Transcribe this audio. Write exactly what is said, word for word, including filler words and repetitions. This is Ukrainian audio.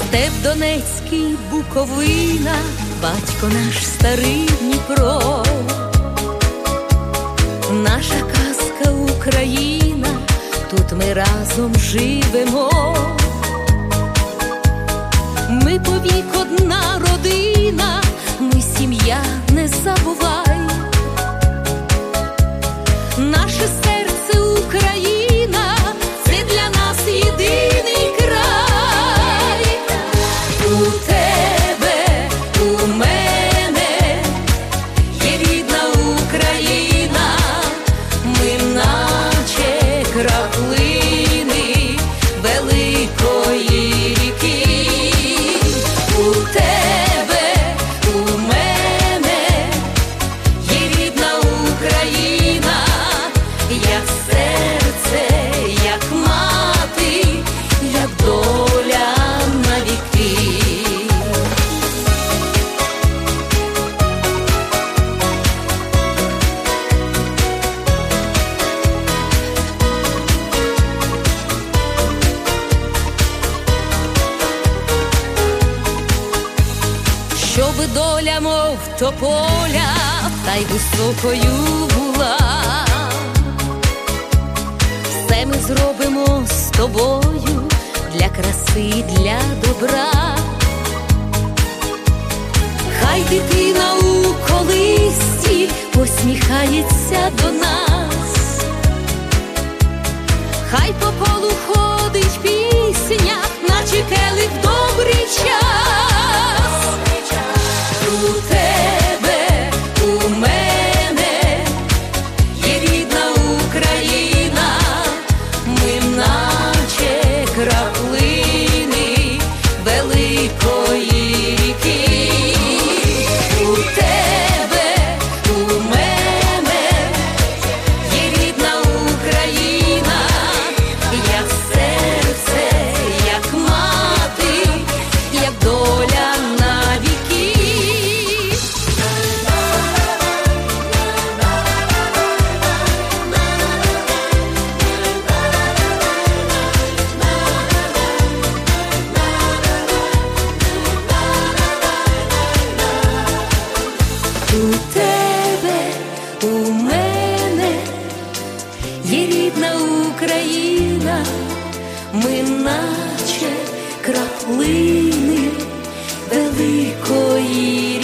Степ Донецький, Буковина, батько наш старий Дніпро. Наша казка Україна, тут ми разом живемо. Ми повік одна родина, ми сім'я, не забувай. Наше серце Україна, це для нас єдиний край. У тебе, у мене є рідна Україна, ми наче краплини великої ріки. У тебе, у мене є рідна Україна, як серце, як мати, як доля на віки. Щоби доля, мов тополя, та й високою була, все ми зробимо з тобою для краси, для добра. Хай дитина у колисці посміхається до нас, хай по полу ходить пісня, наче келих в добрий час. У тебе, у мене є рідна Україна, ми наче краплини великої ріки. У тебе, у мене є рідна Україна, як серце, як мати, як доля на віки. У тебе, у мене є рідна Україна, ми наче краплини великої